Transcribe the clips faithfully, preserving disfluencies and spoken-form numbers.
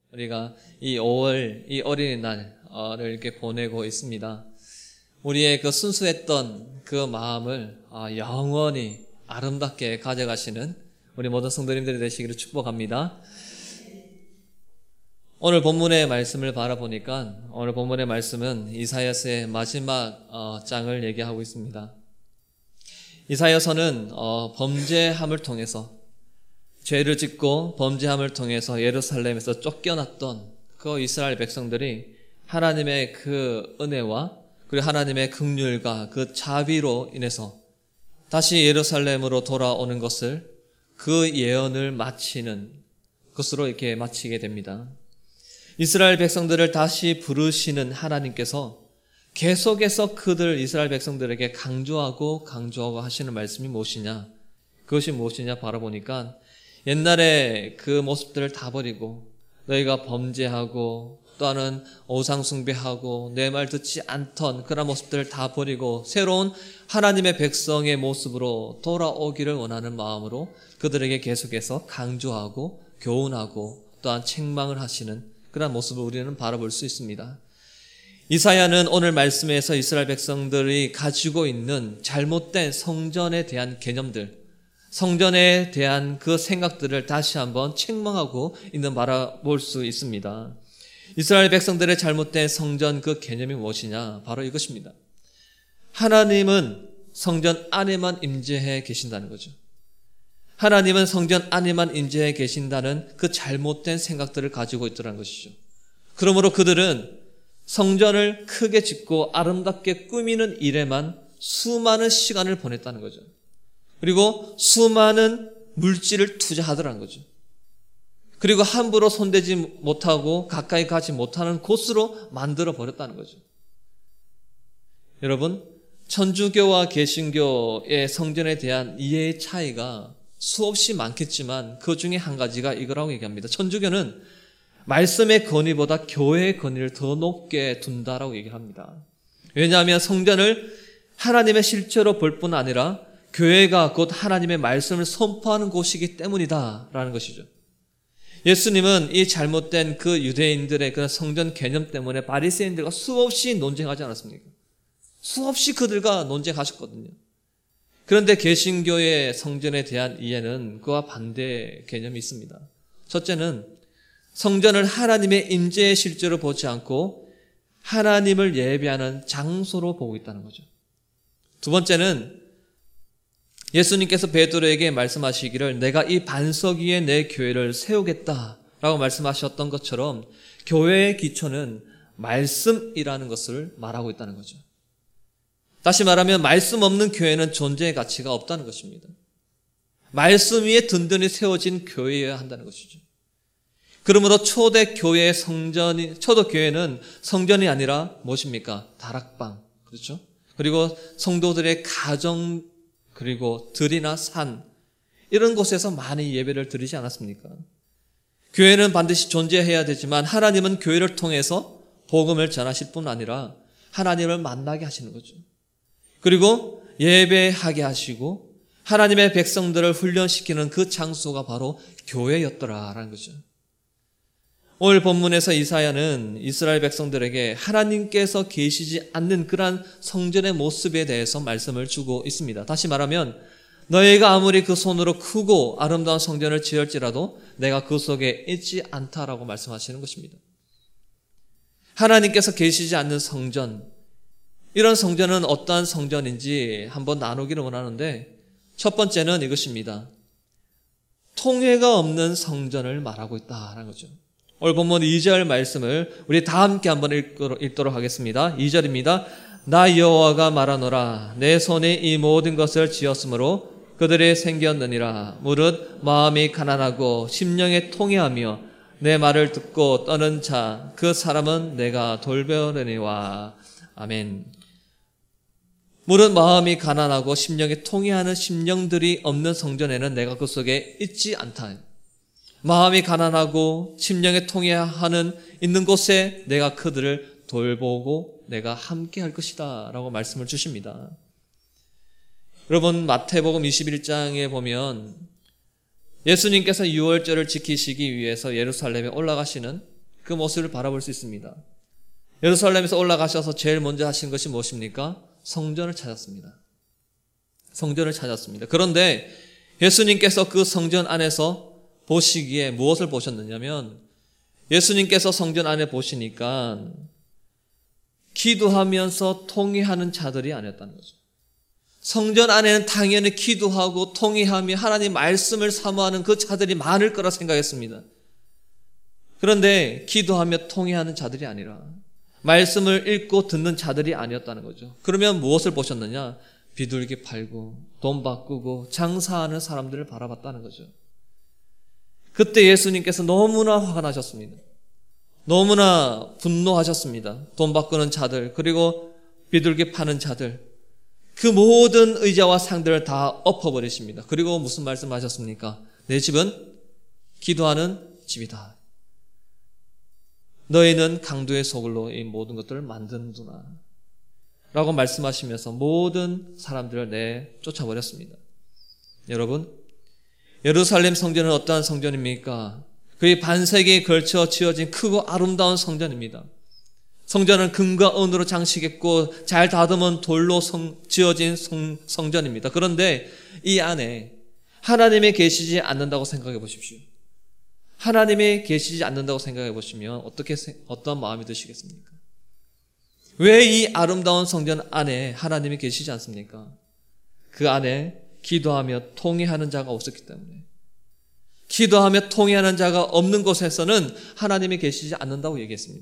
우리가 이 오월, 이 어린이날을 이렇게 보내고 있습니다. 우리의 그 순수했던 그 마음을 영원히 아름답게 가져가시는 우리 모든 성도님들이 되시기를 축복합니다. 오늘 본문의 말씀을 바라보니까 오늘 본문의 말씀은 이사야서의 마지막 장을 얘기하고 있습니다. 이사야서는 범죄함을 통해서 죄를 짓고 범죄함을 통해서 예루살렘에서 쫓겨났던 그 이스라엘 백성들이 하나님의 그 은혜와 그리고 하나님의 긍휼과 그 자비로 인해서 다시 예루살렘으로 돌아오는 것을 그 예언을 마치는 것으로 이렇게 마치게 됩니다. 이스라엘 백성들을 다시 부르시는 하나님께서 계속해서 그들 이스라엘 백성들에게 강조하고 강조하고 하시는 말씀이 무엇이냐? 그것이 무엇이냐 바라보니까 옛날에 그 모습들을 다 버리고 너희가 범죄하고 또는 오상 숭배하고 내 말 듣지 않던 그런 모습들을 다 버리고 새로운 하나님의 백성의 모습으로 돌아오기를 원하는 마음으로 그들에게 계속해서 강조하고 교훈하고 또한 책망을 하시는 그런 모습을 우리는 바라볼 수 있습니다. 이사야는 오늘 말씀에서 이스라엘 백성들이 가지고 있는 잘못된 성전에 대한 개념들, 성전에 대한 그 생각들을 다시 한번 책망하고 있는 바라볼 수 있습니다. 이스라엘 백성들의 잘못된 성전 그 개념이 무엇이냐? 바로 이것입니다. 하나님은 성전 안에만 임재해 계신다는 거죠. 하나님은 성전 안에만 임재해 계신다는 그 잘못된 생각들을 가지고 있더라는 것이죠. 그러므로 그들은 성전을 크게 짓고 아름답게 꾸미는 일에만 수많은 시간을 보냈다는 거죠. 그리고 수많은 물질을 투자하더라는 거죠. 그리고 함부로 손대지 못하고 가까이 가지 못하는 곳으로 만들어 버렸다는 거죠. 여러분, 천주교와 개신교의 성전에 대한 이해의 차이가 수없이 많겠지만 그 중에 한 가지가 이거라고 얘기합니다. 천주교는 말씀의 권위보다 교회의 권위를 더 높게 둔다라고 얘기를 합니다. 왜냐하면 성전을 하나님의 실체로 볼 뿐 아니라 교회가 곧 하나님의 말씀을 선포하는 곳이기 때문이다라는 것이죠. 예수님은 이 잘못된 그 유대인들의 그런 성전 개념 때문에 바리새인들과 수없이 논쟁하지 않았습니까? 수없이 그들과 논쟁하셨거든요. 그런데 개신교의 성전에 대한 이해는 그와 반대 개념이 있습니다. 첫째는 성전을 하나님의 임재의 실제로 보지 않고 하나님을 예배하는 장소로 보고 있다는 거죠. 두 번째는 예수님께서 베드로에게 말씀하시기를 내가 이 반석 위에 내 교회를 세우겠다라고 말씀하셨던 것처럼 교회의 기초는 말씀이라는 것을 말하고 있다는 거죠. 다시 말하면 말씀 없는 교회는 존재의 가치가 없다는 것입니다. 말씀 위에 든든히 세워진 교회여야 한다는 것이죠. 그러므로 초대 교회의 성전이, 초대 교회는 성전이 아니라 무엇입니까? 다락방. 그렇죠? 그리고 성도들의 가정, 그리고 들이나 산, 이런 곳에서 많이 예배를 드리지 않았습니까? 교회는 반드시 존재해야 되지만 하나님은 교회를 통해서 복음을 전하실 뿐 아니라 하나님을 만나게 하시는 거죠. 그리고 예배하게 하시고 하나님의 백성들을 훈련시키는 그 장소가 바로 교회였더라라는 거죠. 오늘 본문에서 이사야는 이스라엘 백성들에게 하나님께서 계시지 않는 그러한 성전의 모습에 대해서 말씀을 주고 있습니다. 다시 말하면 너희가 아무리 그 손으로 크고 아름다운 성전을 지을지라도 내가 그 속에 있지 않다라고 말씀하시는 것입니다. 하나님께서 계시지 않는 성전, 이런 성전은 어떠한 성전인지 한번 나누기를 원하는데 첫 번째는 이것입니다. 통회가 없는 성전을 말하고 있다라는 거죠. 오늘 본문 이 절 말씀을 우리 다 함께 한번 읽도록 하겠습니다. 이 절입니다. 나 여호와가 말하노라 내 손이 이 모든 것을 지었으므로 그들이 생겼느니라. 무릇 마음이 가난하고 심령에 통회하며 내 말을 듣고 떠는 자 그 사람은 내가 돌보려니와. 아멘. 무릇 마음이 가난하고 심령에 통회하는 심령들이 없는 성전에는 내가 그 속에 있지 않다. 마음이 가난하고 심령에 통회하는 있는 곳에 내가 그들을 돌보고 내가 함께 할 것이다 라고 말씀을 주십니다. 여러분, 마태복음 이십일 장에 보면 예수님께서 유월절을 지키시기 위해서 예루살렘에 올라가시는 그 모습을 바라볼 수 있습니다. 예루살렘에서 올라가셔서 제일 먼저 하신 것이 무엇입니까? 성전을 찾았습니다. 성전을 찾았습니다. 그런데 예수님께서 그 성전 안에서 보시기에 무엇을 보셨느냐면 예수님께서 성전 안에 보시니까 기도하면서 통회하는 자들이 아니었다는 거죠. 성전 안에는 당연히 기도하고 통회하며 하나님 말씀을 사모하는 그 자들이 많을 거라 생각했습니다. 그런데 기도하며 통회하는 자들이 아니라 말씀을 읽고 듣는 자들이 아니었다는 거죠. 그러면 무엇을 보셨느냐? 비둘기 팔고 돈 바꾸고 장사하는 사람들을 바라봤다는 거죠. 그때 예수님께서 너무나 화가 나셨습니다. 너무나 분노하셨습니다. 돈 바꾸는 자들, 그리고 비둘기 파는 자들, 그 모든 의자와 상들을 다 엎어버리십니다. 그리고 무슨 말씀하셨습니까? 내 집은 기도하는 집이다. 너희는 강도의 소굴로 이 모든 것들을 만드는구나 라고 말씀하시면서 모든 사람들을 내쫓아버렸습니다. 여러분, 예루살렘 성전은 어떠한 성전입니까? 그의 반세기에 걸쳐 지어진 크고 아름다운 성전입니다. 성전은 금과 은으로 장식했고 잘 다듬은 돌로 성, 지어진 성, 성전입니다. 그런데 이 안에 하나님이 계시지 않는다고 생각해 보십시오. 하나님이 계시지 않는다고 생각해 보시면 어떻게, 어떤 마음이 드시겠습니까? 왜 이 아름다운 성전 안에 하나님이 계시지 않습니까? 그 안에 기도하며 통회하는 자가 없었기 때문에. 기도하며 통회하는 자가 없는 곳에서는 하나님이 계시지 않는다고 얘기했습니다.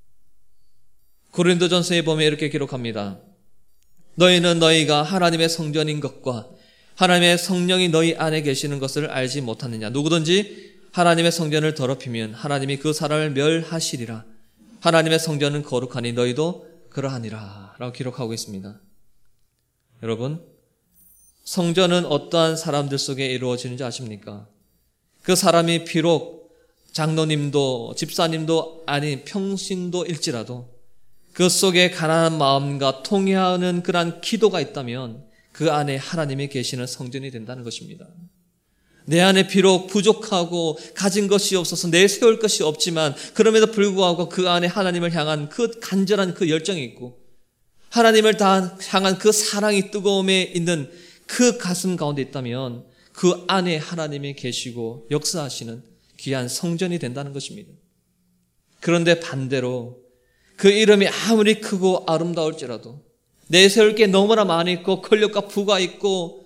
고린도전서에 보면 이렇게 기록합니다. 너희는 너희가 하나님의 성전인 것과 하나님의 성령이 너희 안에 계시는 것을 알지 못하느냐. 누구든지 하나님의 성전을 더럽히면 하나님이 그 사람을 멸하시리라. 하나님의 성전은 거룩하니 너희도 그러하니라 라고 기록하고 있습니다. 여러분, 성전은 어떠한 사람들 속에 이루어지는지 아십니까? 그 사람이 비록 장로님도 집사님도 아닌 평신도일지라도 그 속에 가난한 마음과 통회하는 그러한 기도가 있다면 그 안에 하나님이 계시는 성전이 된다는 것입니다. 내 안에 비록 부족하고 가진 것이 없어서 내세울 것이 없지만 그럼에도 불구하고 그 안에 하나님을 향한 그 간절한 그 열정이 있고 하나님을 다 향한 그 사랑이 뜨거움에 있는 그 가슴 가운데 있다면 그 안에 하나님이 계시고 역사하시는 귀한 성전이 된다는 것입니다. 그런데 반대로 그 이름이 아무리 크고 아름다울지라도 내세울 게 너무나 많이 있고 권력과 부가 있고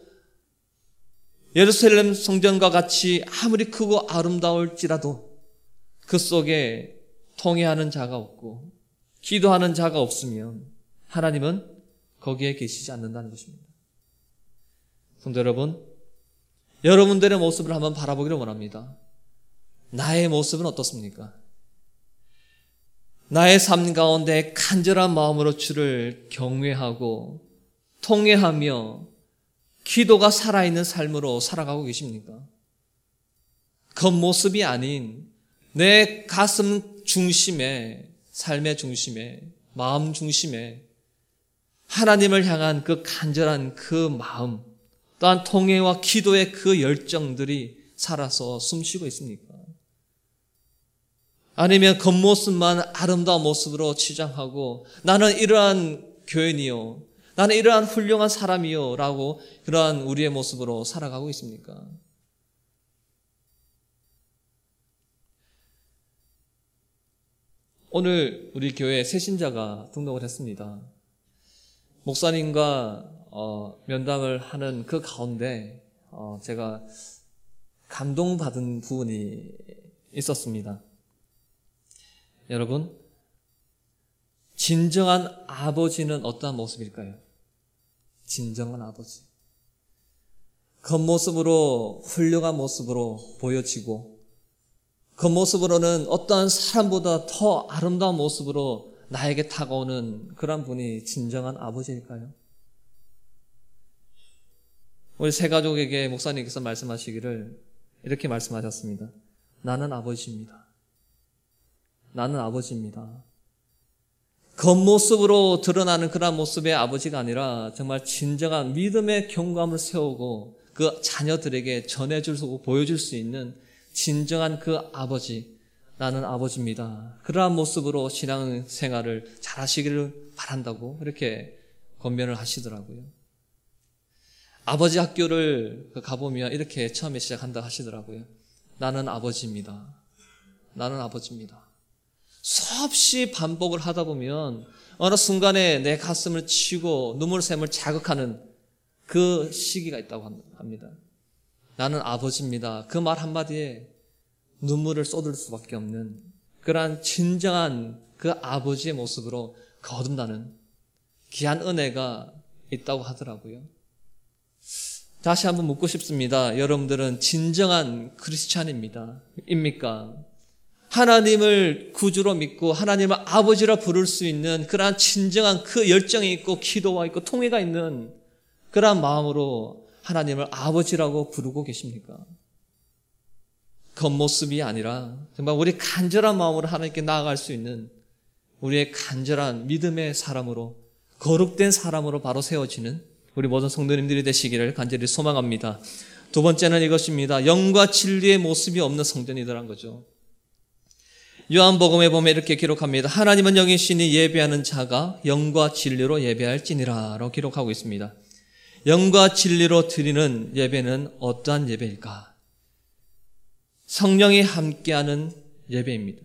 예루살렘 성전과 같이 아무리 크고 아름다울지라도 그 속에 통회하는 자가 없고 기도하는 자가 없으면 하나님은 거기에 계시지 않는다는 것입니다. 성도 여러분, 여러분들의 모습을 한번 바라보기를 원합니다. 나의 모습은 어떻습니까? 나의 삶 가운데 간절한 마음으로 주를 경외하고 통회하며 기도가 살아있는 삶으로 살아가고 계십니까? 겉모습이 아닌 내 가슴 중심에, 삶의 중심에, 마음 중심에 하나님을 향한 그 간절한 그 마음, 또한 통회와 기도의 그 열정들이 살아서 숨쉬고 있습니까? 아니면 겉모습만 아름다운 모습으로 치장하고 나는 이러한 교인이요, 나는 이러한 훌륭한 사람이요 라고 그러한 우리의 모습으로 살아가고 있습니까? 오늘 우리 교회에 새 신자가 등록을 했습니다. 목사님과 어, 면담을 하는 그 가운데 어, 제가 감동받은 부분이 있었습니다. 여러분, 진정한 아버지는 어떠한 모습일까요? 진정한 아버지. 겉모습으로 훌륭한 모습으로 보여지고 겉모습으로는 어떠한 사람보다 더 아름다운 모습으로 나에게 다가오는 그런 분이 진정한 아버지일까요? 우리 세 가족에게 목사님께서 말씀하시기를 이렇게 말씀하셨습니다. 나는 아버지입니다. 나는 아버지입니다. 겉모습으로 드러나는 그런 모습의 아버지가 아니라 정말 진정한 믿음의 경감을 세우고 그 자녀들에게 전해줄 수, 보여줄 수 있는 진정한 그 아버지, 나는 아버지입니다. 그러한 모습으로 신앙생활을 잘 하시기를 바란다고 이렇게 권면을 하시더라고요. 아버지 학교를 가보면 이렇게 처음에 시작한다 하시더라고요. 나는 아버지입니다. 나는 아버지입니다. 수없이 반복을 하다 보면 어느 순간에 내 가슴을 치고 눈물샘을 자극하는 그 시기가 있다고 합니다. 나는 아버지입니다. 그 말 한마디에 눈물을 쏟을 수밖에 없는 그러한 진정한 그 아버지의 모습으로 거듭나는 귀한 은혜가 있다고 하더라고요. 다시 한번 묻고 싶습니다. 여러분들은 진정한 크리스찬입니다. 입니까? 하나님을 구주로 믿고 하나님을 아버지라 부를 수 있는 그러한 진정한 그 열정이 있고 기도가 있고 통회가 있는 그러한 마음으로 하나님을 아버지라고 부르고 계십니까? 겉모습이 아니라 정말 우리 간절한 마음으로 하나님께 나아갈 수 있는 우리의 간절한 믿음의 사람으로 거룩된 사람으로 바로 세워지는 우리 모든 성도님들이 되시기를 간절히 소망합니다. 두 번째는 이것입니다. 영과 진리의 모습이 없는 성전이더란 거죠. 요한복음에 보면 이렇게 기록합니다. 하나님은 영이시니 예배하는 자가 영과 진리로 예배할지니라 라고 기록하고 있습니다. 영과 진리로 드리는 예배는 어떠한 예배일까? 성령이 함께하는 예배입니다.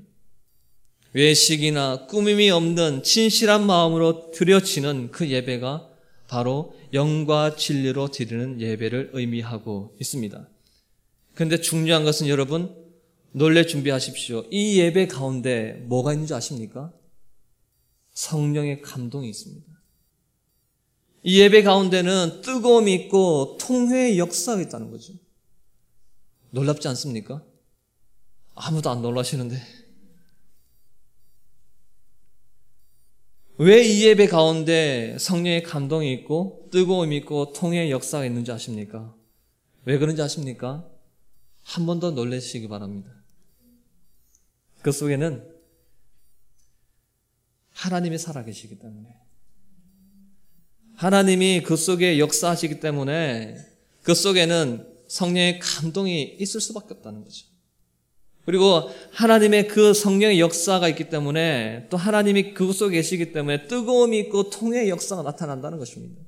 외식이나 꾸밈이 없는 진실한 마음으로 드려지는 그 예배가 바로 영과 진리로 드리는 예배를 의미하고 있습니다. 그런데 중요한 것은 여러분 놀래 준비하십시오. 이 예배 가운데 뭐가 있는지 아십니까? 성령의 감동이 있습니다. 이 예배 가운데는 뜨거움이 있고 통회의 역사가 있다는 거죠. 놀랍지 않습니까? 아무도 안 놀라시는데 왜 이 예배 가운데 성령의 감동이 있고 뜨거움이 있고 통회의 역사가 있는지 아십니까? 왜 그런지 아십니까? 한 번 더 놀라시기 바랍니다. 그 속에는 하나님이 살아계시기 때문에 하나님이 그 속에 역사하시기 때문에 그 속에는 성령의 감동이 있을 수밖에 없다는 거죠. 그리고 하나님의 그 성령의 역사가 있기 때문에 또 하나님이 그 속에 계시기 때문에 뜨거움이 있고 통회의 역사가 나타난다는 것입니다.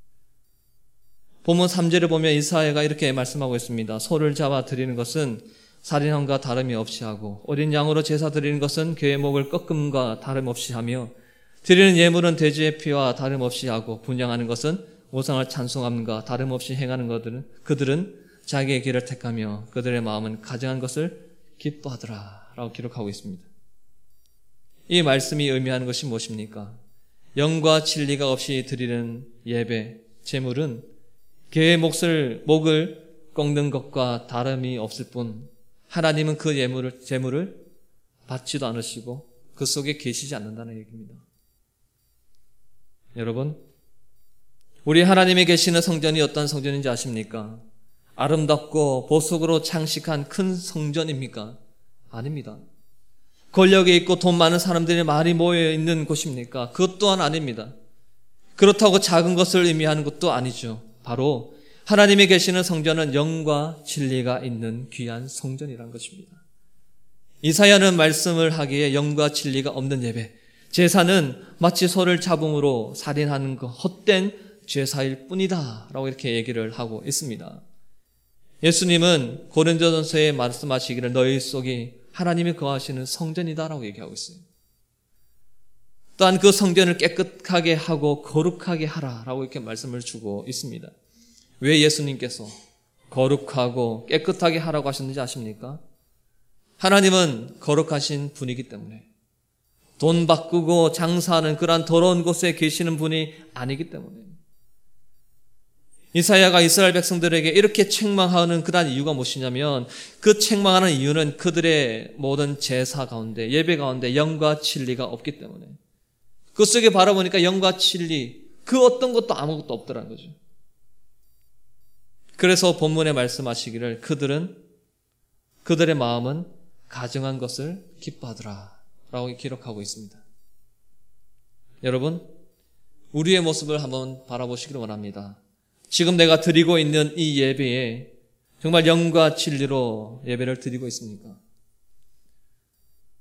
본문 삼 절에 보면 이사야가 이렇게 말씀하고 있습니다. 소를 잡아 드리는 것은 살인함과 다름이 없이 하고 어린 양으로 제사 드리는 것은 그의 목을 꺾음과 다름없이 하며 드리는 예물은 돼지의 피와 다름없이 하고 분향하는 것은 우상을 찬송함과 다름없이 행하는 것들은 그들은 자기의 길을 택하며 그들의 마음은 가증한 것을 기뻐하더라 라고 기록하고 있습니다. 이 말씀이 의미하는 것이 무엇입니까? 영과 진리가 없이 드리는 예배, 제물은 그의 몫을, 목을 꺾는 것과 다름이 없을 뿐 하나님은 그 예물을, 제물을 받지도 않으시고 그 속에 계시지 않는다는 얘기입니다. 여러분, 우리 하나님이 계시는 성전이 어떤 성전인지 아십니까? 아름답고 보석으로 장식한 큰 성전입니까? 아닙니다. 권력이 있고 돈 많은 사람들이 많이 모여 있는 곳입니까? 그것 또한 아닙니다. 그렇다고 작은 것을 의미하는 것도 아니죠. 바로 하나님이 계시는 성전은 영과 진리가 있는 귀한 성전이란 것입니다. 이사야는 말씀을 하기에 영과 진리가 없는 예배, 제사는 마치 소를 잡음으로 살인하는 그 헛된 제사일 뿐이다 라고 이렇게 얘기를 하고 있습니다. 예수님은 고린도전서에 말씀하시기를 너희 속이 하나님이 거하시는 성전이다라고 얘기하고 있어요. 또한 그 성전을 깨끗하게 하고 거룩하게 하라라고 이렇게 말씀을 주고 있습니다. 왜 예수님께서 거룩하고 깨끗하게 하라고 하셨는지 아십니까? 하나님은 거룩하신 분이기 때문에 돈 바꾸고 장사하는 그러한 더러운 곳에 계시는 분이 아니기 때문에 이사야가 이스라엘 백성들에게 이렇게 책망하는 그러한 이유가 무엇이냐면 그 책망하는 이유는 그들의 모든 제사 가운데 예배 가운데 영과 진리가 없기 때문에 그 속에 바라보니까 영과 진리 그 어떤 것도 아무것도 없더라는 거죠. 그래서 본문에 말씀하시기를 그들은 그들의 마음은 가증한 것을 기뻐하더라 라고 기록하고 있습니다. 여러분, 우리의 모습을 한번 바라보시기를 원합니다. 지금 내가 드리고 있는 이 예배에 정말 영과 진리로 예배를 드리고 있습니까?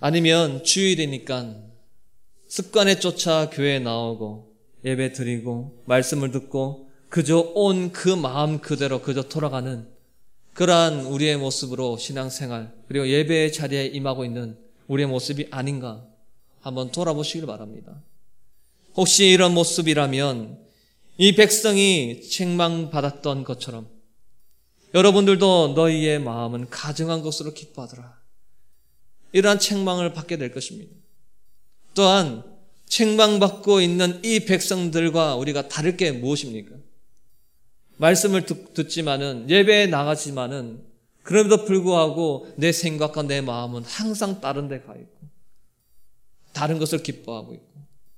아니면 주일이니까 습관에 쫓아 교회에 나오고 예배 드리고 말씀을 듣고 그저 온 그 마음 그대로 그저 돌아가는 그러한 우리의 모습으로 신앙생활 그리고 예배의 자리에 임하고 있는 우리의 모습이 아닌가 한번 돌아보시길 바랍니다. 혹시 이런 모습이라면 이 백성이 책망받았던 것처럼 여러분들도 너희의 마음은 가증한 것으로 기뻐하더라. 이러한 책망을 받게 될 것입니다. 또한 책망받고 있는 이 백성들과 우리가 다를 게 무엇입니까? 말씀을 듣, 듣지만은 예배에 나가지만은 그럼에도 불구하고 내 생각과 내 마음은 항상 다른 데 가 있고 다른 것을 기뻐하고 있고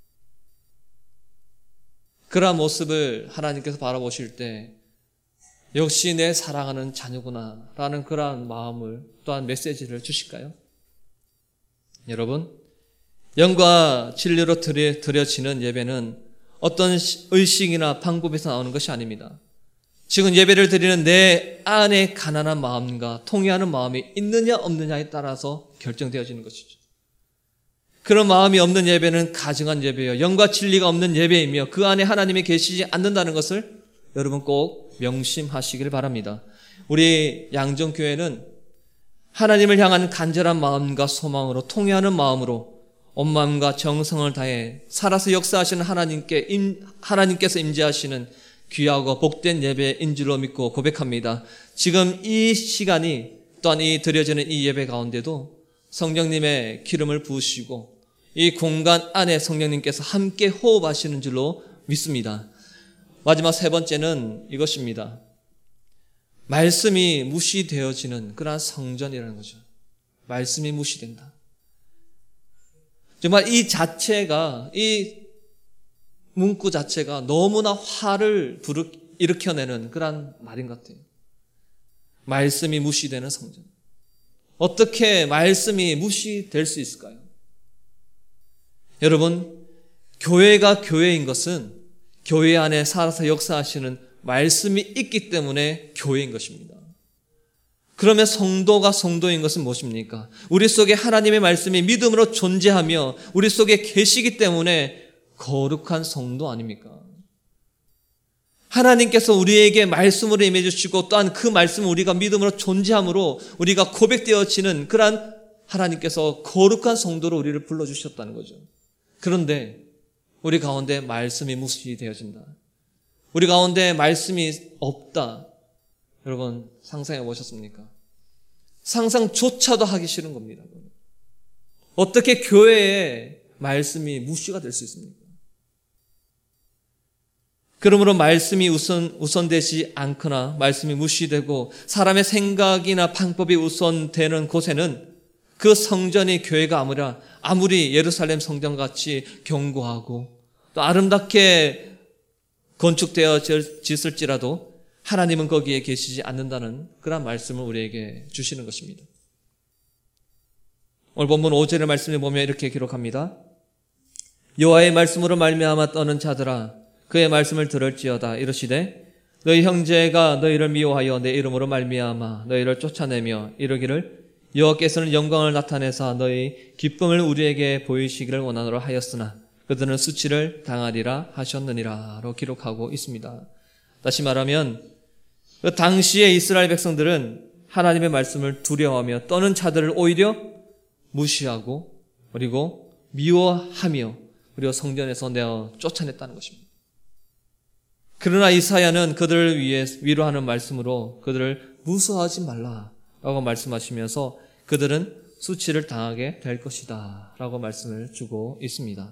그러한 모습을 하나님께서 바라보실 때 역시 내 사랑하는 자녀구나 라는 그러한 마음을 또한 메시지를 주실까요? 여러분, 영과 진리로 드려지는 예배는 어떤 의식이나 방법에서 나오는 것이 아닙니다. 지금 예배를 드리는 내 안에 가난한 마음과 통회하는 마음이 있느냐 없느냐에 따라서 결정되어지는 것이죠. 그런 마음이 없는 예배는 가증한 예배요, 영과 진리가 없는 예배이며 그 안에 하나님이 계시지 않는다는 것을 여러분 꼭 명심하시길 바랍니다. 우리 양정교회는 하나님을 향한 간절한 마음과 소망으로 통회하는 마음으로 온 마음과 정성을 다해 살아서 역사하시는 하나님께 임, 하나님께서 임재하시는 귀하고 복된 예배인 줄로 믿고 고백합니다. 지금 이 시간이 또한 이 드려지는 이 예배 가운데도 성령님의 기름을 부으시고 이 공간 안에 성령님께서 함께 호흡하시는 줄로 믿습니다. 마지막 세 번째는 이것입니다. 말씀이 무시되어지는 그러한 성전이라는 거죠. 말씀이 무시된다. 정말 이 자체가, 이 문구 자체가 너무나 화를 부르, 일으켜내는 그런 말인 것 같아요. 말씀이 무시되는 성전. 어떻게 말씀이 무시될 수 있을까요? 여러분, 교회가 교회인 것은 교회 안에 살아서 역사하시는 말씀이 있기 때문에 교회인 것입니다. 그러면 성도가 성도인 것은 무엇입니까? 우리 속에 하나님의 말씀이 믿음으로 존재하며 우리 속에 계시기 때문에 거룩한 성도 아닙니까? 하나님께서 우리에게 말씀으로 임해 주시고 또한 그 말씀을 우리가 믿음으로 존재함으로 우리가 고백되어지는 그러한 하나님께서 거룩한 성도로 우리를 불러주셨다는 거죠. 그런데 우리 가운데 말씀이 무시되어진다. 우리 가운데 말씀이 없다. 여러분 상상해 보셨습니까? 상상조차도 하기 싫은 겁니다. 어떻게 교회에 말씀이 무시가 될 수 있습니까? 그러므로 말씀이 우선, 우선되지 않거나 말씀이 무시되고 사람의 생각이나 방법이 우선되는 곳에는 그 성전이 교회가 아무라 아무리 예루살렘 성전같이 견고하고 또 아름답게 건축되어 짓을지라도 하나님은 거기에 계시지 않는다는 그런 말씀을 우리에게 주시는 것입니다. 오늘 본문 오 절의 말씀을 보면 이렇게 기록합니다. 여호와의 말씀으로 말미암아 떠는 자들아 그의 말씀을 들을지어다. 이르시되 너희 형제가 너희를 미워하여 내 이름으로 말미암아 너희를 쫓아내며 이르기를 여호와께서는 영광을 나타내사 너희 기쁨을 우리에게 보이시기를 원하노라 하였으나 그들은 수치를 당하리라 하셨느니라로 기록하고 있습니다. 다시 말하면 그 당시에 이스라엘 백성들은 하나님의 말씀을 두려워하며 떠는 자들을 오히려 무시하고 그리고 미워하며 그리고 성전에서 내어 쫓아냈다는 것입니다. 그러나 이사야는 그들을 위해 위로하는 말씀으로 그들을 무서워하지 말라라고 말씀하시면서 그들은 수치를 당하게 될 것이다 라고 말씀을 주고 있습니다.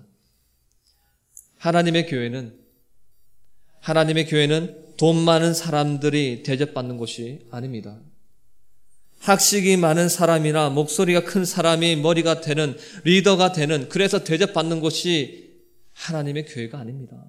하나님의 교회는 하나님의 교회는 돈 많은 사람들이 대접받는 곳이 아닙니다. 학식이 많은 사람이나 목소리가 큰 사람이 머리가 되는 리더가 되는 그래서 대접받는 곳이 하나님의 교회가 아닙니다.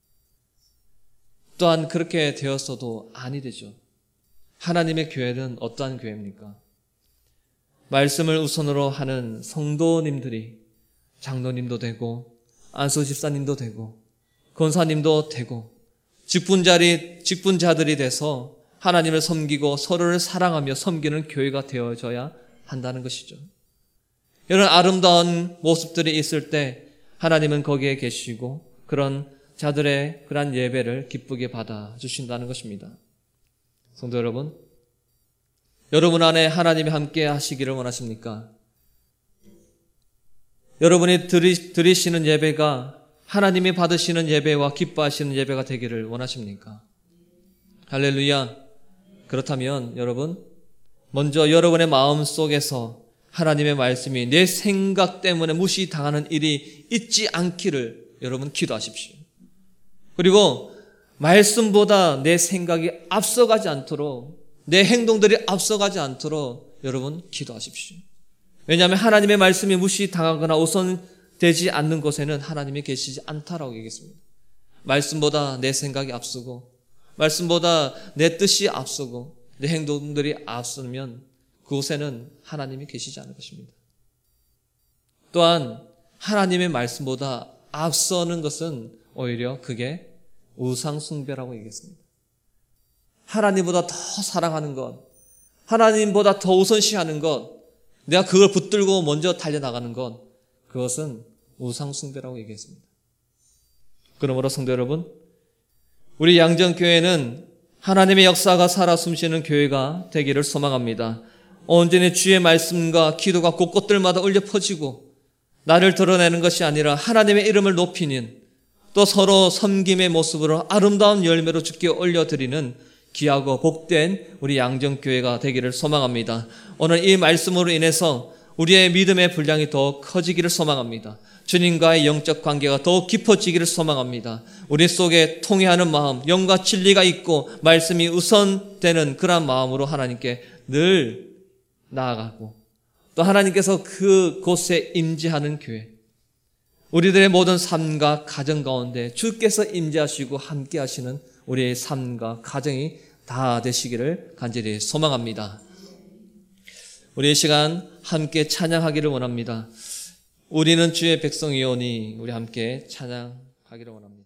또한 그렇게 되었어도 아니 되죠. 하나님의 교회는 어떠한 교회입니까? 말씀을 우선으로 하는 성도님들이 장로님도 되고 안수 집사님도 되고 권사님도 되고 직분자리, 직분자들이 돼서 하나님을 섬기고 서로를 사랑하며 섬기는 교회가 되어져야 한다는 것이죠. 이런 아름다운 모습들이 있을 때 하나님은 거기에 계시고 그런 자들의 그런 예배를 기쁘게 받아주신다는 것입니다. 성도 여러분, 여러분 안에 하나님이 함께 하시기를 원하십니까? 여러분이 드리, 드리시는 예배가 하나님이 받으시는 예배와 기뻐하시는 예배가 되기를 원하십니까? 할렐루야. 그렇다면 여러분, 먼저 여러분의 마음 속에서 하나님의 말씀이 내 생각 때문에 무시당하는 일이 있지 않기를 여러분 기도하십시오. 그리고 말씀보다 내 생각이 앞서가지 않도록, 내 행동들이 앞서가지 않도록 여러분 기도하십시오. 왜냐하면 하나님의 말씀이 무시당하거나 우선되지 않는 곳에는 하나님이 계시지 않다라고 얘기했습니다. 말씀보다 내 생각이 앞서고, 말씀보다 내 뜻이 앞서고, 내 행동들이 앞서면 그곳에는 하나님이 계시지 않을 것입니다. 또한 하나님의 말씀보다 앞서는 것은 오히려 그게 우상 숭배라고 얘기했습니다. 하나님보다 더 사랑하는 것, 하나님보다 더 우선시하는 것, 내가 그걸 붙들고 먼저 달려나가는 것, 그것은 우상 숭배라고 얘기했습니다. 그러므로 성도 여러분, 우리 양정교회는 하나님의 역사가 살아 숨쉬는 교회가 되기를 소망합니다. 온전히 주의 말씀과 기도가 곳곳들마다 울려 퍼지고 나를 드러내는 것이 아니라 하나님의 이름을 높이는, 또 서로 섬김의 모습으로 아름다운 열매로 주께 올려드리는 귀하고 복된 우리 양정교회가 되기를 소망합니다. 오늘 이 말씀으로 인해서 우리의 믿음의 분량이 더 커지기를 소망합니다. 주님과의 영적 관계가 더 깊어지기를 소망합니다. 우리 속에 통회하는 마음, 영과 진리가 있고 말씀이 우선되는 그런 마음으로 하나님께 늘 나아가고, 또 하나님께서 그곳에 임재하는 교회, 우리들의 모든 삶과 가정 가운데 주께서 임재하시고 함께 하시는 우리의 삶과 가정이 다 되시기를 간절히 소망합니다. 우리 이 시간 함께 찬양하기를 원합니다. 우리는 주의 백성이오니 우리 함께 찬양하기를 원합니다.